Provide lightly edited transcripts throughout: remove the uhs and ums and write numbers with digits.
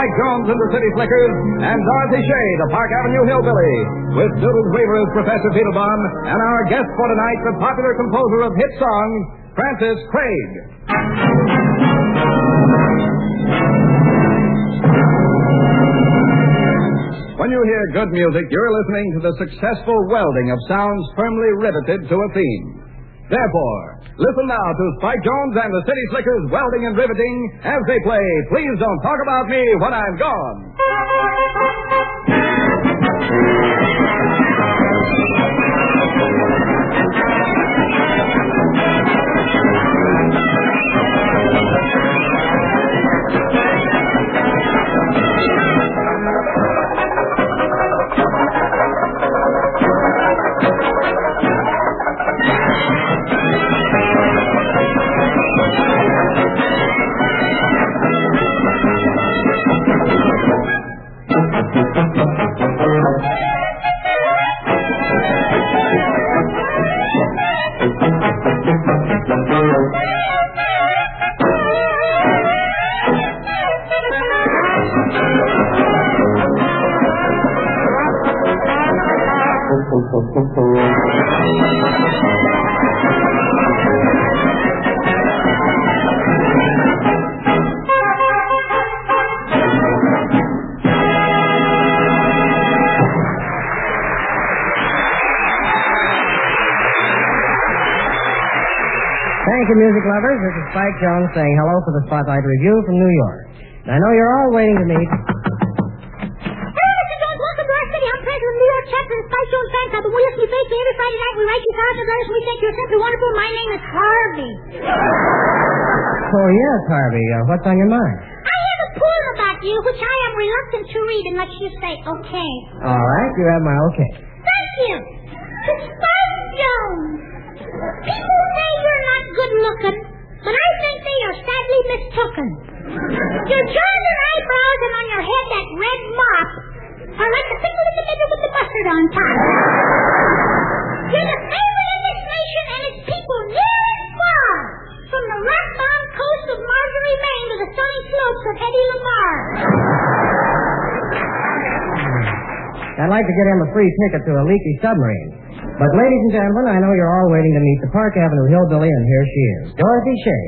Spike Jones and the City Slickers and Dorothy Shea, the Park Avenue Hillbilly, with Doodles Weaver as Professor Beetlebaum, and our guest for tonight, the popular composer of hit songs, Francis Craig. When you hear good music, you're listening to the successful welding of sounds firmly riveted to a theme. Therefore, listen now to Spike Jones and the City Slickers welding and riveting as they play Please Don't Talk About Me When I'm Gone. Thank you, music lovers. This is Spike Jones saying hello for the Spotlight Review from New York. And I know you're all waiting to meet... Hello, Mr. Jones. Welcome to our city. I'm president of New York chapter of the Spike Jones fan club. And we listen to you faithfully every Friday night. We write you thousands of letters, and we think you're simply wonderful. My name is Harvey. Oh, yes, Harvey. What's on your mind? I have a poem about you, which I am reluctant to read unless you say okay. All right, you have my okay. Thank you. To Spike Jones. People say you're not good looking, but I think they are sadly mistooken. Your jaws and eyebrows and on your head that red mop are like the pickle in the middle with the mustard on top. You're the favorite of this nation and its people near and far, from the rock-bound coast of Marjorie, Maine to the sunny slopes of Hedy Lamarr. I'd like to get him a free ticket to a leaky submarine. But, ladies and gentlemen, I know you're all waiting to meet the Park Avenue Hillbilly, and here she is, Dorothy Shea.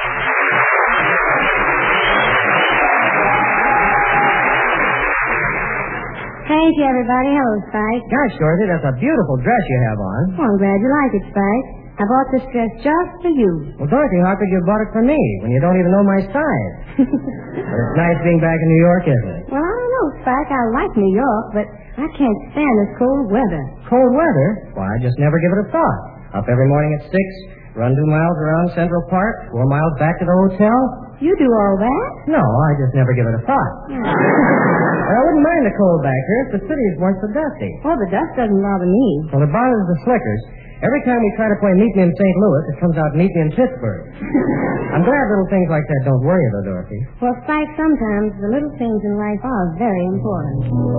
Thank you, everybody. Hello, Spike. Gosh, Dorothy, that's a beautiful dress you have on. Oh, I'm glad you like it, Spike. I bought this dress just for you. Well, Dorothy, how could you have bought it for me when you don't even know my size? But it's nice being back in New York, isn't it? Well, I don't know, Spike. I like New York, but I can't stand this cold weather. Cold weather? Why, I just never give it a thought. Up every morning at 6, run 2 miles around Central Park, 4 miles back to the hotel. You do all that? No, I just never give it a thought. I wouldn't mind the cold back here if the cities weren't so dusty. Oh, the dust doesn't bother me. Well, it bothers the Slickers. Every time we try to play Meet Me in St. Louis, it comes out Meet Me in Pittsburgh. I'm glad little things like that don't worry you, though, Dorothy. Well, Spike, sometimes the little things in life are very important.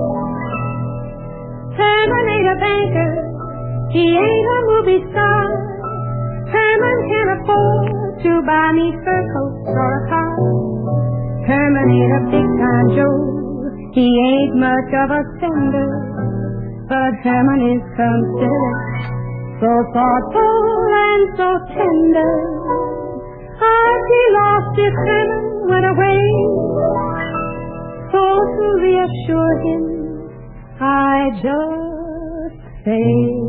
Herman ain't a banker. He ain't a movie star. Herman can't afford to buy me fur coats or a car. Herman ain't a big-time Joe. He ain't much of a spender. But Herman is considerate, so thoughtful and so tender. I'd be lost if Herman went away. So to reassure him, I just say,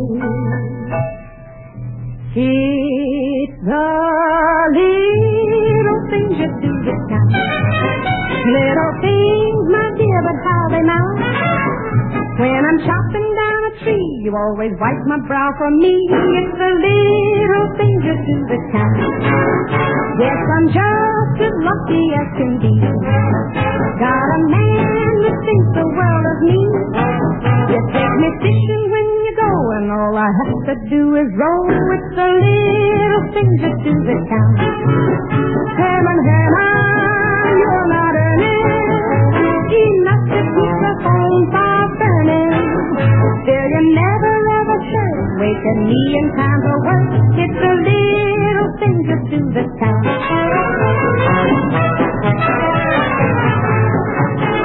it's the little things you do that count. Little things, my dear, but how they mount. When I'm chopping down a tree, you always wipe my brow for me. It's the little things you do that count. Yes, I'm just as lucky as can be. Got a man that thinks the world of me. You take me fishing when you go, and all I have to do is row. It's the little things you do that count. Herman, Herman, you're not earning enough to keep the home fire burning. Still, you never ever shirk, waking me in time for work. It's the little things that do the count.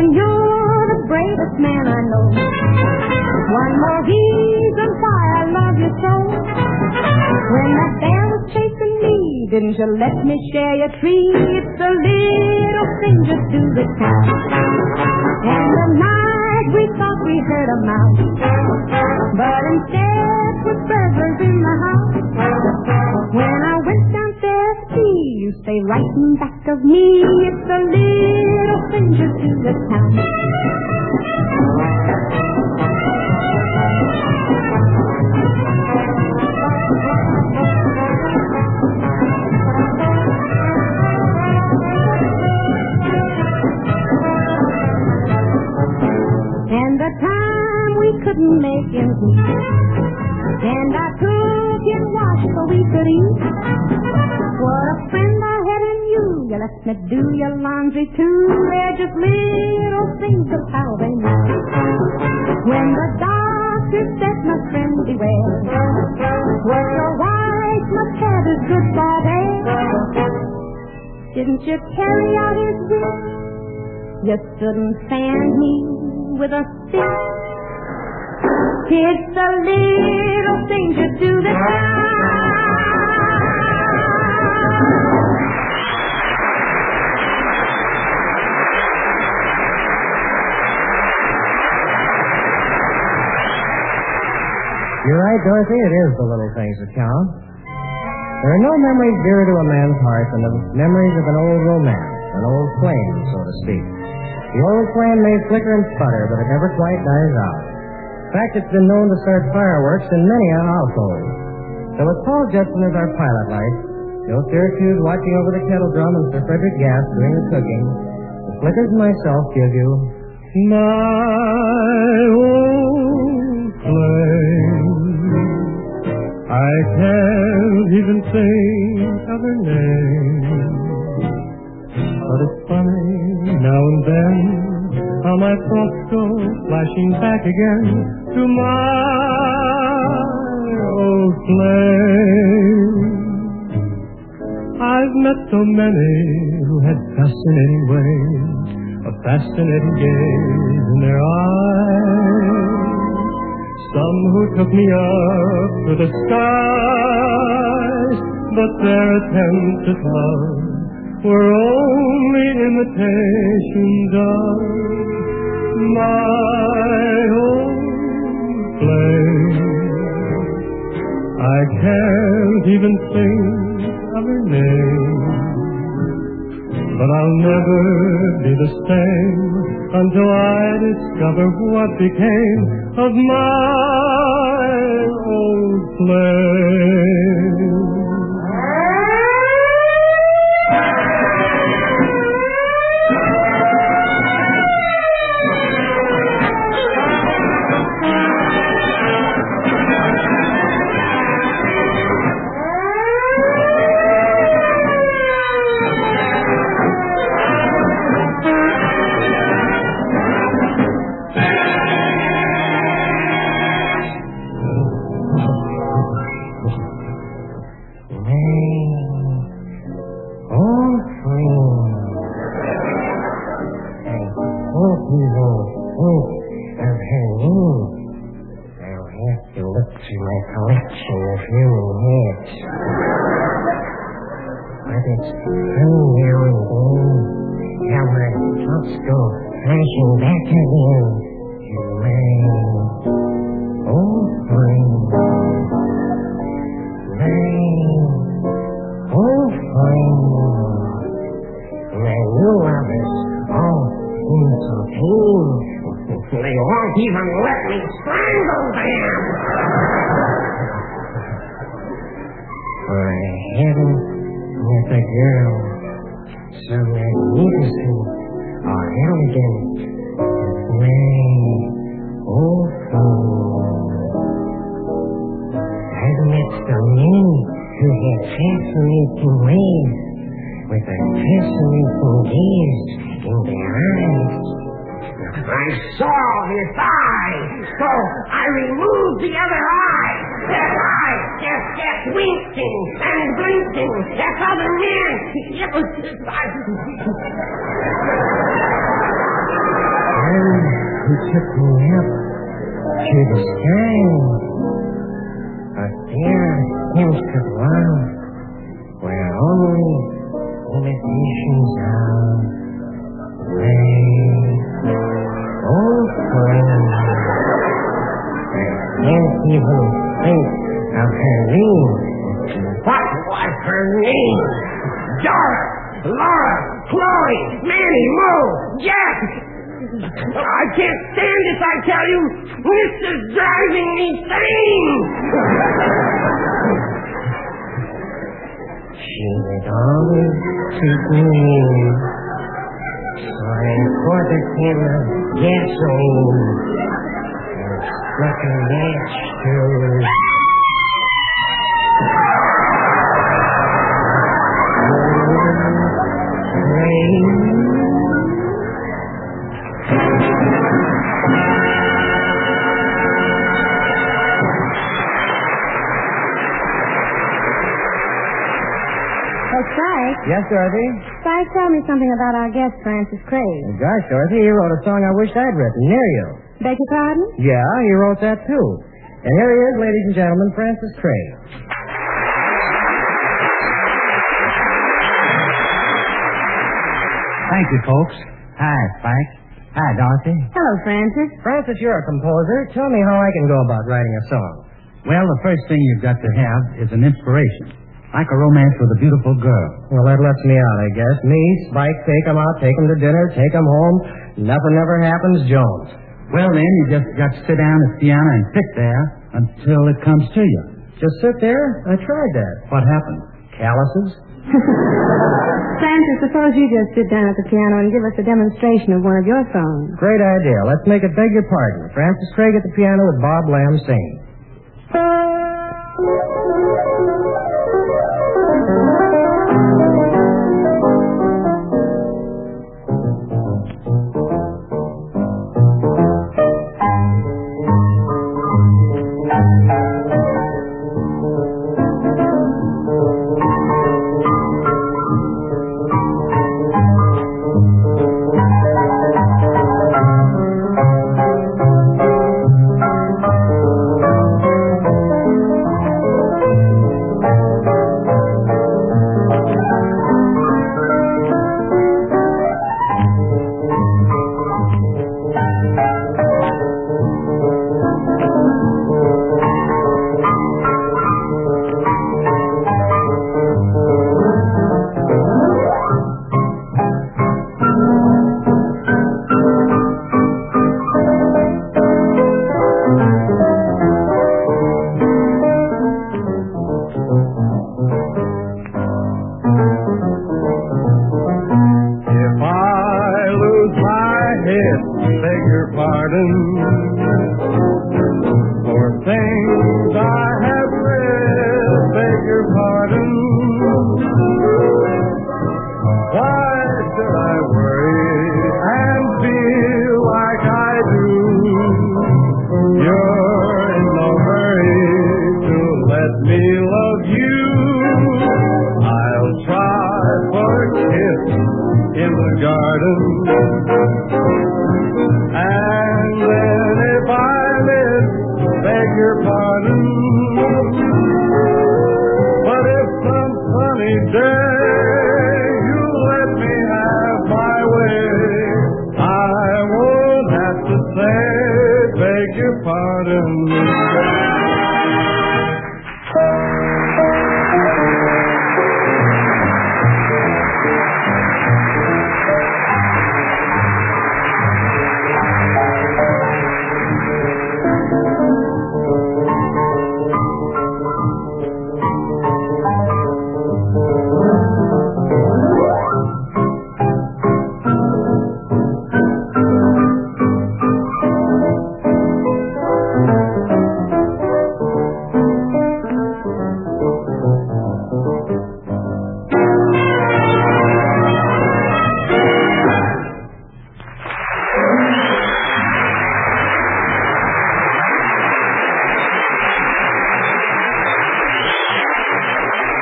darling, you're the bravest man I know. One more reason why I love you so. When that bear was chasing me, didn't you let me share your treat? It's a little thing just to the count. And the night we thought we heard a mouse, but instead was burglars in the house. When I went downstairs to see you stay right in back of me, it's a little thing just to the count. And the time we couldn't make ends meet, and I cooked and washed so we could eat. What a friend I had in you. You let me do your laundry too. They're just little things of how they know. When the doctor said, my friend, beware, what your wife must have is good for day. Didn't you carry out his wish? You stood and fanned me with a stick. It's a little thing to do the You're right, Dorothy. It is the little things that count. There are no memories dearer to a man's heart than the memories of an old romance, an old flame, so to speak. The old flame may flicker and sputter, but it never quite dies out. In fact, it's been known to start fireworks in many a household. So with Paul Judson as our pilot light, Joe Syracuse watching over the kettle drum and Sir Frederick Gass doing the cooking, the Flickers and myself give you My Old Flame. I can't even think of her name, but it's funny now and then how my thoughts go flashing back again to my old flame. I've met so many who had fascinating ways, a fascinating gaze in their eyes. Some who took me up to the skies, but their attempts at love were only imitations of my old flame. I can't even think of her name, but I'll never be the same until I discover what became of my old flame. They won't even let me strangle them. For heaven with a girl so magnificent or elegant as my old flame. I've met so many who had fascinating ways with a fascinating gaze in their eyes. I saw his eye, so I removed the other eye. That eye just kept winking and blinking at other men. It was... one who took me up to the sky. But there seems to one where only imitations of rain. Oh, friend, I can't even think of her name. What was her name? Dora, Laura, Chloe, Manny, Mo, Jack. I can't stand this, I tell you. This is driving me insane. She would always treat me mean, so I poured a can of gasoline and struck a match to... Yes, Dorothy? Spike, tell me something about our guest, Francis Craig. Gosh, Dorothy, he wrote a song I wished I'd written, Near You. Beg your pardon? Yeah, he wrote that, too. And here he is, ladies and gentlemen, Francis Craig. Thank you, folks. Hi, Spike. Hi, Dorothy. Hello, Francis. Francis, you're a composer. Tell me how I can go about writing a song. Well, the first thing you've got to have is an inspiration. Like a romance with a beautiful girl. Well, that lets me out, I guess. Me, Spike, take 'em out, take 'em to dinner, take 'em home. Nothing ever happens, Jones. Well, then, you just got to sit down at the piano and sit there until it comes to you. Just sit there? I tried that. What happened? Calluses? Francis, suppose you just sit down at the piano and give us a demonstration of one of your songs. Great idea. Let's make it beg your pardon. Francis Craig at the piano with Bob Lamb singing.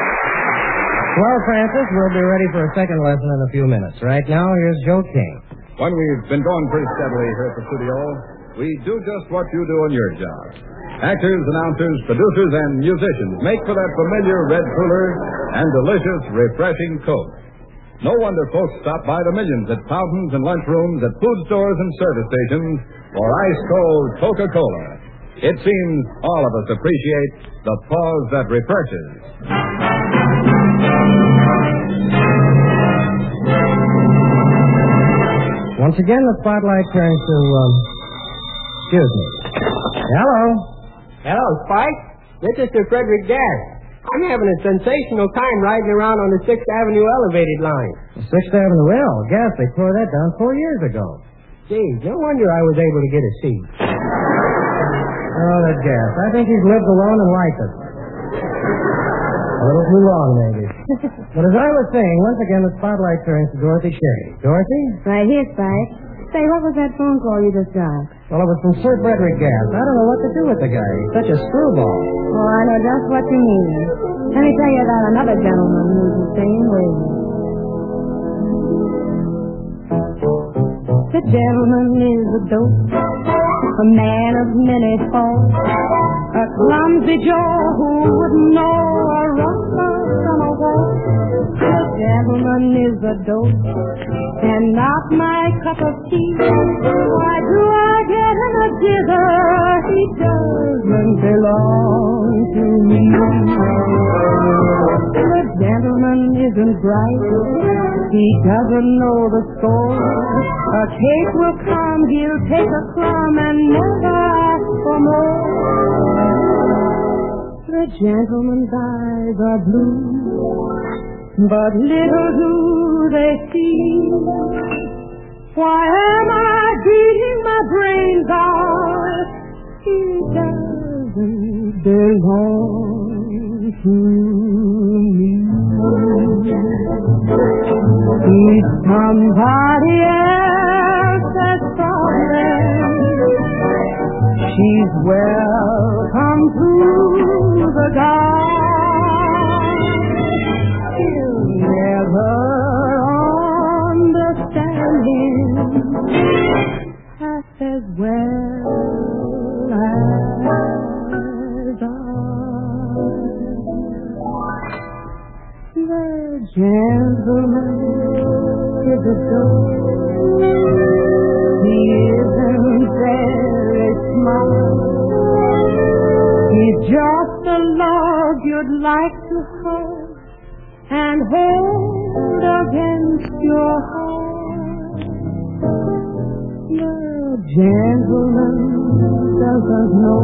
Well, Francis, we'll be ready for a second lesson in a few minutes. Right now, here's Joe King. When we've been going pretty steadily here at the studio, we do just what you do in your job. Actors, announcers, producers, and musicians make for that familiar red cooler and delicious, refreshing Coke. No wonder folks stop by the millions at fountains and lunchrooms, at food stores and service stations for ice-cold Coca-Cola. It seems all of us appreciate the pause that refreshes. Once again, the spotlight turns to, excuse me. Hello. Hello, Spike. This is Sir Frederick Gass. I'm having a sensational time riding around on the 6th Avenue elevated line. The 6th Avenue Well, gas, they tore that down 4 years ago. Gee, no wonder I was able to get a seat. Oh, that gas. I think he's lived alone and liked it. A little too long, maybe. But as I was saying, once again, the spotlight turns to Dorothy Shay. Dorothy? Right here, Spike. Say, what was that phone call you just got? Well, it was from Sir Frederick Gass. I don't know what to do with the guy. He's such a screwball. Oh, I know just what you mean. Let me tell you about another gentleman who's the same way. The gentleman is a dope, a man of many faults, a clumsy Joe who wouldn't know a rustler from a waltz. The gentleman is a dope, and not my cup of tea. Why do I get him a dither? He doesn't belong to me. The gentleman isn't bright, he doesn't know the score. A cake will come, he'll take a crumb and never ask for more. The gentleman's eyes are blue, but little do they see. Why am I beating my brains out? He doesn't belong to me. He's somebody else's problem. She's welcome to the garden. He'll never understand him half as well as I. The gentleman is a dope. He isn't very smart. He's just a log you'd like to hug and hold against your heart. The gentleman doesn't know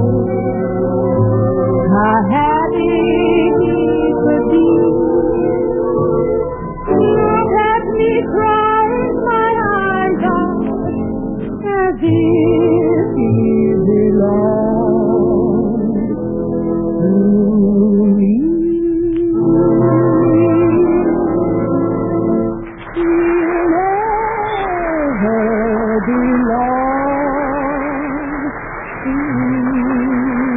how happy he could be. Look at me crying my eyes out as if he belonged to me. He'll never belong to me.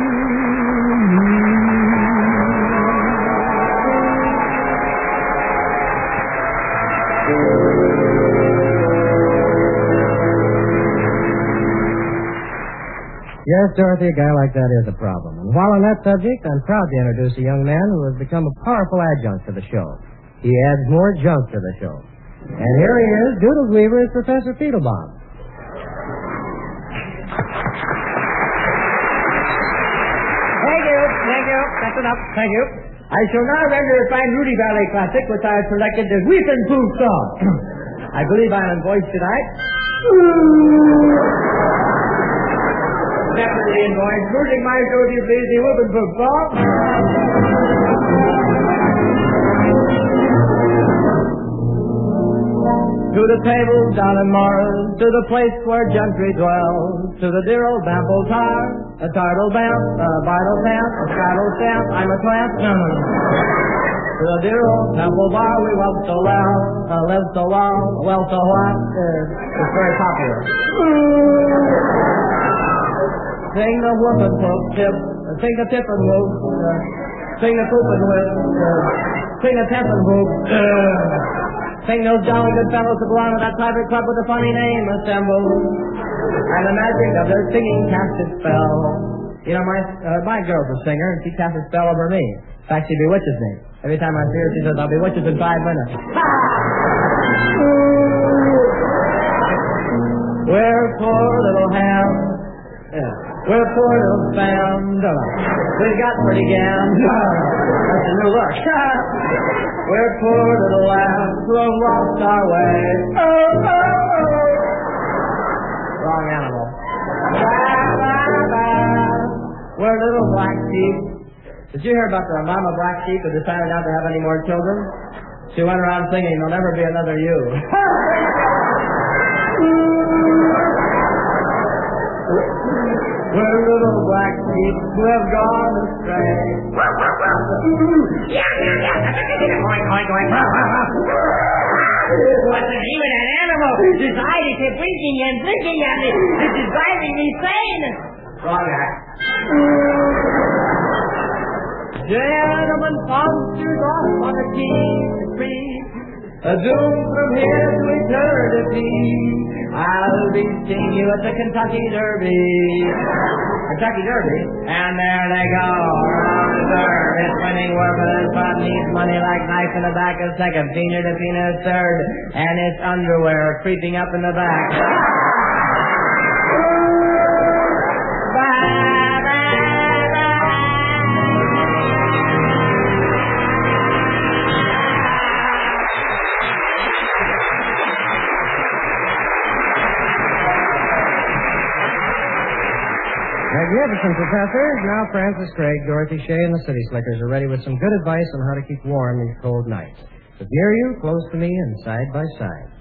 Yes, Dorothy, a guy like that is a problem. And while on that subject, I'm proud to introduce a young man who has become a powerful adjunct to the show. He adds more junk to the show. And here he is, Doodles Weaver is Professor Fiedlebaum. Thank you. That's enough. Thank you. I shall now render a fine Rudy Valley classic, which I have selected the Weepin' Pooh song. I believe I'm in voice tonight. Definitely in voice. Losing my show, do you please, the Weepin' Pooh song. To the tables down in Mars, to the place where gentry dwell, to the dear old Bamble Tar, a turtle vamp, a vital vamp, a shadow stamp, I'm a tramp. To the dear old Temple Bar, we wept so loud, lived so long, well so what? It's very popular. Sing the whoop and poop tip, sing the tip and whoop, sing the poop and whip, sing the tip and whoop. Sing those jolly good fellows that belong to that private club with a funny name assembled. And the magic of their singing cast its spell. You know, my girl's a singer, and she casts a spell over me. In fact, she bewitches me. Every time I see her, she says, I'll bewitch you in 5 minutes. We're poor little ham. Yeah. We're poor little fam. We've got pretty gams. That's a new look. We're poor little lambs who have lost our way. Oh, oh, oh. Wrong animal. We're little black sheep. Did you hear about the mama black sheep who decided not to have any more children? She went around singing, there'll never be another you. We're little black sheep who have gone astray. Wasn't even an animal. This eye kept blinking and blinking at me. This is driving me insane. Wrong act. Gentlemen, postures off on the key tree, a doom from here to eternity. I'll be seeing you at the Kentucky Derby. Kentucky Derby? And there they go, around the third. It's winning working and fun needs money like knife in the back of second, senior to peanut third, and its underwear creeping up in the back. Magnificent, Professor. Now Francis Craig, Dorothy Shea, and the City Slickers are ready with some good advice on how to keep warm these cold nights. But near you, close to me, and side by side.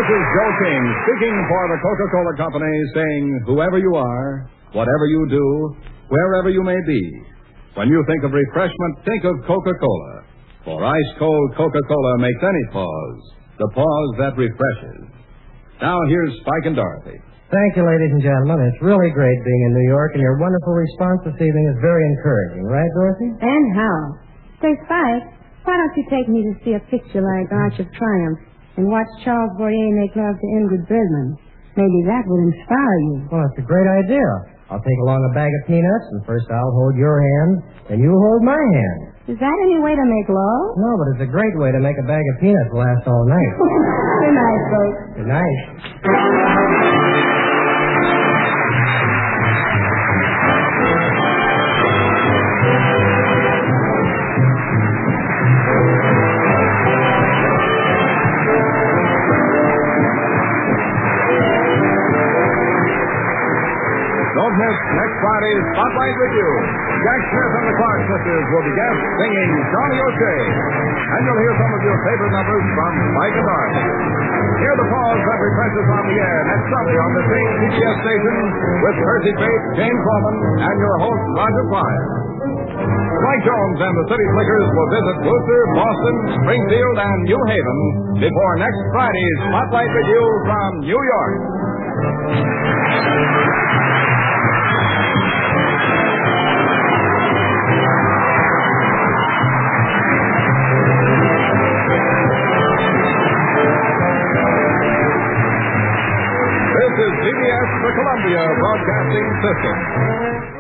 is Joe King speaking for the Coca-Cola Company, saying, whoever you are, whatever you do, wherever you may be, when you think of refreshment, think of Coca-Cola. For ice-cold Coca-Cola makes any pause the pause that refreshes. Now here's Spike and Dorothy. Thank you, ladies and gentlemen. It's really great being in New York, and your wonderful response this evening is very encouraging. Right, Dorothy? And how? Say, Spike, why don't you take me to see a picture like Arch of Triumph and watch Charles Boyer make love to Ingrid Bergman? Maybe that would inspire you. Well, that's a great idea. I'll take along a bag of peanuts, and first I'll hold your hand, and you hold my hand. Is that any way to make love? No, but it's a great way to make a bag of peanuts last all night. Good night, folks. Good night. Don't miss next Friday's Spotlight Review. Jack Smith and the Clark Sisters will be guests singing Johnny O'Shea. And you'll hear some of your favorite numbers from Spike and Dorothy. Hear the pause that refreshes on the air next Sunday on the same CBS station with Percy Faith, James Coleman, and your host, Roger Pryor. Spike Jones and the City Slickers will visit Worcester, Boston, Springfield, and New Haven before next Friday's Spotlight Review from New York. This is CBS, the Columbia Broadcasting System.